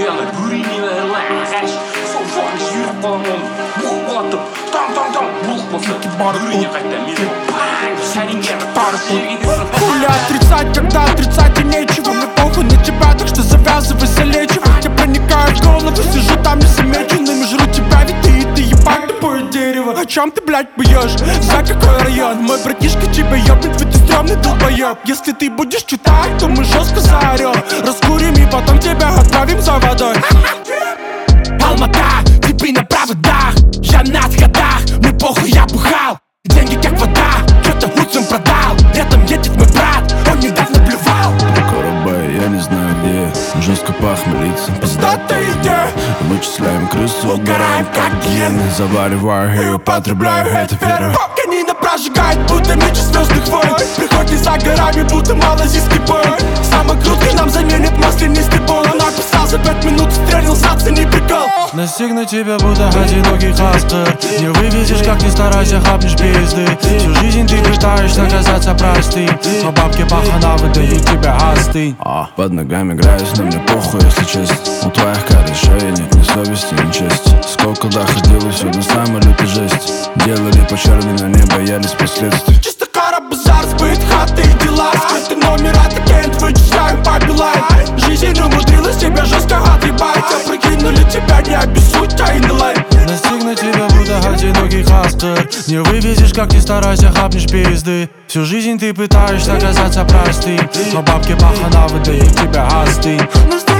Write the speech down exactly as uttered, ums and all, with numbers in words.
Яна бүрийний лайш сол фонч жүріп қаламын бух болады там там там бух болса бүрийне қайта мені панк шаринген Хуля отрицать, когда отрицать и нечего. Мне похуй на тебя, так что завязывай залечивать. Я проникаю в голову, сижу там незамеченным и жру тебя, ведь ты и ты ебать тупое дерево. О чем ты, блядь, поешь? За какой район? Мой братишка тебя ёбнет, ведь ты стрёмный долбоёб. Если ты будешь читать, то мы жестко заорём. Раскурим и потом тебя отправим за водой. Алмата, цепи на проводах. Я на сходах, мне похуй, я бухал. Деньги как вода, что-то утром продал. Рядом едет мой брат, он недавно блевал. Карабай, я не знаю где. Жестко похмелиться, пиздатая идея. Вычисляем крысу, угораем как гиены. Завариваю и употребляю это вера. Канина прожигает, будто меч из звездных войн. Приходи за горами, будто малазийский бой. Самый крутой нам заменит маслянистый бол. Он написал за пять минут, стрелил, зацени прикол. Настигну тебя, будто одинокий хастер. Не вывезешь, как ни старайся, хапнешь пизды. Всю жизнь ты пытаешься казаться простым, но бабки пахана выдают тебя, остынь. А, под ногами грязь, но мне похуй, если честно. У твоих корешей нет ни совести, ни чести. Сколько доходило сюда, самый лютый жесть. Делали по черной, но не боялись последствий. Чисто кара, базар, сбыт, хаты и дела. Скрытый номер, это кент, вычисляем по билайн. Жизнь умудрилась тебя жестко отъебать. Опрокинули тебя, не обессудь, а инлайн. Настигну тебя, будто одинокий хастер. Не вывезешь, как ни старайся, хапнешь пизды. Всю жизнь ты пытаешься казаться простым, но бабки пахана выдают тебя, остынь.